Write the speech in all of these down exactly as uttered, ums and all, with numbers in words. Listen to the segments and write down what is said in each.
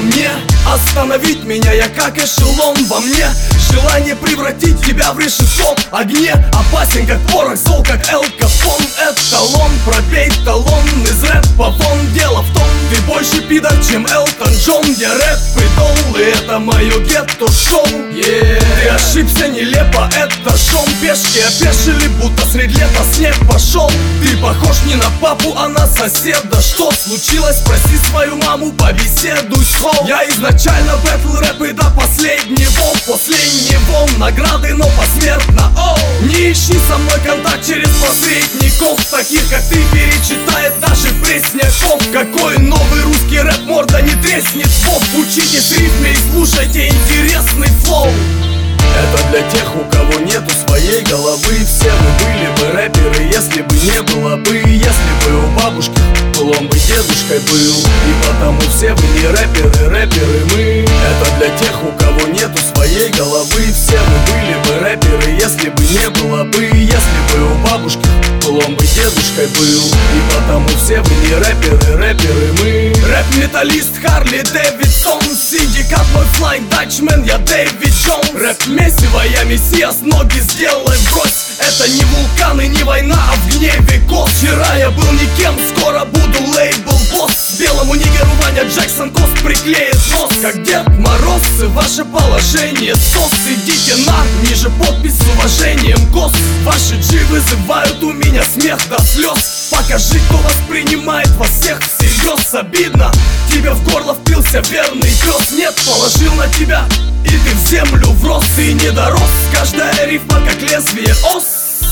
мне остановить меня, я как эшелон во мне. Желание превратить тебя в решето. Огне опасен, как порох, зол, как Эл Капон. Эталон, пробей талон из рэпа вон. Дело в том, ты больше пидор, чем Элтон Джон. Я рэп идол, и это мое гетто-шоу. yeah. Ты ошибся нелепо, это шоу. Пешки опешили, будто средь лета снег пошел. Ты похож не на папу, а на соседа. Что случилось? Спроси свою маму, побеседуй с Хоу. Я изначально бэтл рэп и до последнего. После него награды, но посмертно. Оу, не ищи со мной контакт через посредников. Таких как ты перечитает даже Пресняков. Какой новый русский рэп, морда не треснет. Вов, учитесь рифме и слушайте интересный флоу. Это для тех, у кого нету своей головы. Все мы были бы рэперы, если бы не было бы. Если бы у бабушки был, он бы дедушкой был. И потому все вы не рэперы, рэперы мы. Это для тех, у кого нету своей головы. Все мы были бы рэперы, если бы не было бы. Если бы у бабушки был, он бы дедушкой был. И потому все вы не рэперы, рэперы мы. Рэп-металлист Харли Дэвидсон. Синдикат мой Flying Dutchman, я Дэвид Джонс. Рэп-месиво, я мессия, с ноги сделай брось. Это не вулкан и не война, а в гневе год. Вчера я был никем, скоро буду лейбл-босс. Белому нигеру Ваня Джексон кост приклеит нос. Как Дед Мороз, и ваше положение сос. Идите на, ниже подпись с уважением гос. Ваши джи вызывают у меня смех до слез. Покажи, кто воспринимает вас всех всерьез. Обидно, тебе в горло впился верный пес. Нет, положил на тебя, и ты в землю врос. И не дорос, каждая рифма как лезвие ос.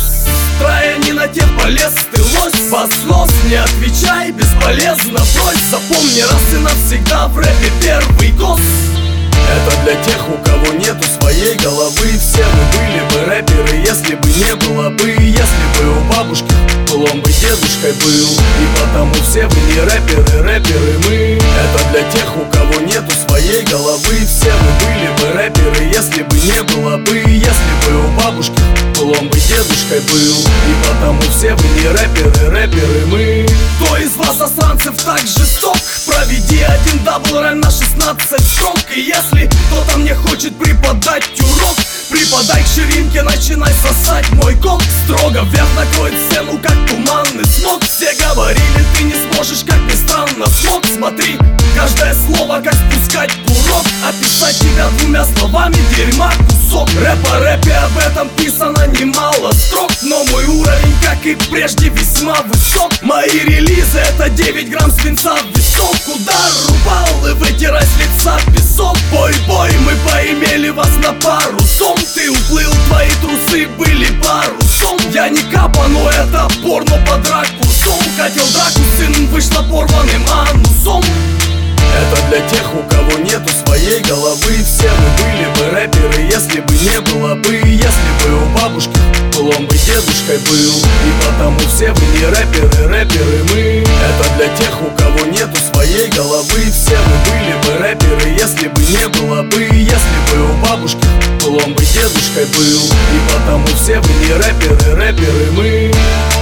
Трая не на тех полез, ты лось. Вознос, не отвечай, бесполезно брось. Запомни раз и навсегда, в рэпе первый гос. Это для тех, у кого нету своей головы. Все мы были бы рэперы, если бы не было бы. Если бы у бабушки был, он бы дедушкой был. И потому все вы не рэперы, рэперы мы. Это для тех, у кого нету своей головы. Все мы были бы рэперы, если бы не было бы. Если бы у бабушки был, он бы дедушкой был. И потому все вы не рэперы, рэперы мы. Кто из вас, засранцев, так жесток? Проведи один дабл-райм на шестнадцать строк. И если кто-то мне хочет преподать урок, припадай к ширинке, начинай сосать мой кок. Строго вверх накроет сцену, как туманный смог. Все говорили, ты не сможешь, как ни странно смог. Смотри, каждое слово, как спускать курок. Описать тебя двумя словами, дерьма кусок. Рэп о рэпе, об этом писано немало строк. Но мой уровень, как и прежде, весьма высок. Мои релизы — это девять грамм свинца в висок. Удар рубал и вытирай с лица песок. Бой-бой, мы поимели вас на пару сон. Ты уплыл, твои трусы были парусом. Я не капа, но это порно под ракурсом. Хотел драку, сын, вышло порванным анусом. Это для тех, у кого нету своей головы. Все мы были бы рэперы, если бы не было бы. Если бы у бабушки был, он бы дедушкой был. И потому все вы не рэперы, рэперы мы. Это для тех, у кого нету своей головы. Все мы были бы рэперы, если бы не было бы. Если бы у бабушки был, он бы дедушкой был. И потому все вы не рэперы, рэперы мы.